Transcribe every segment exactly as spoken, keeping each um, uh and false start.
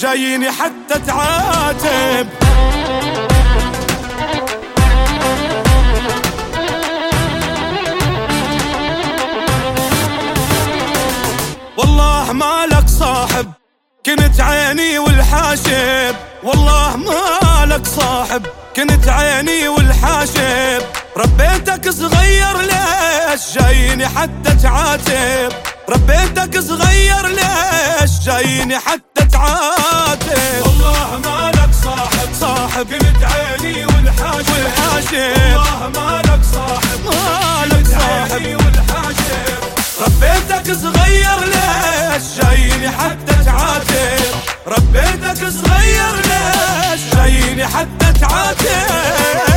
جاييني حتى تعاتب. والله مالك صاحب كنت عيني والحاشب، والله مالك صاحب كنت عيني والحاشب. ربيتك صغير ليش جايني حتى تعاتب، ربيتك صغير ليش جايني حتى تعاتب. والله مالك صاحب صاحب كنت عيني والحاشب، والحاشب والله مالك صاحب مالك صاحب والحاشب. ربيتك صغير ليش جايني حتى تعاتب، ربيتك صغير ليش جايني حتى تعاتب.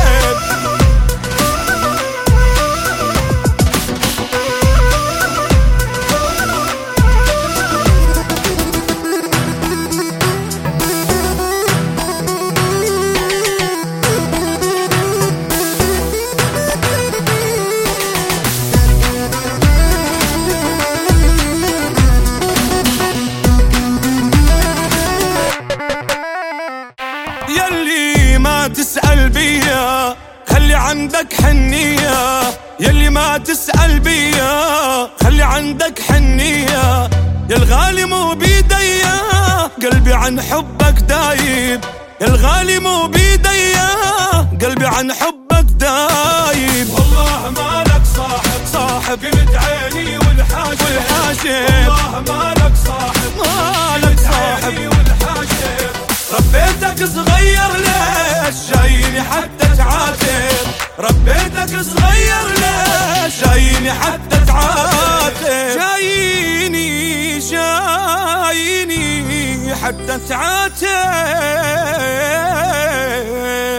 يلي ما تسأل بيا خلي عندك حنية، يلي ما تسأل بيا خلي عندك حنية. يا الغالي مو بيديا قلبي عن حبك دايب، يا الغالي مو بيديا قلبي عن حبك دايب. والله مالك صاحب صاحب كنت عيني والحاشب، والحاشب والله مالك صاحب مالك صاحب والحاشب. ربيتك صغير ليش جايني حتى تعاتب، ربيتك صغير ليش جايني حتى تعاتب. جاييني جاييني حتى تعاتب.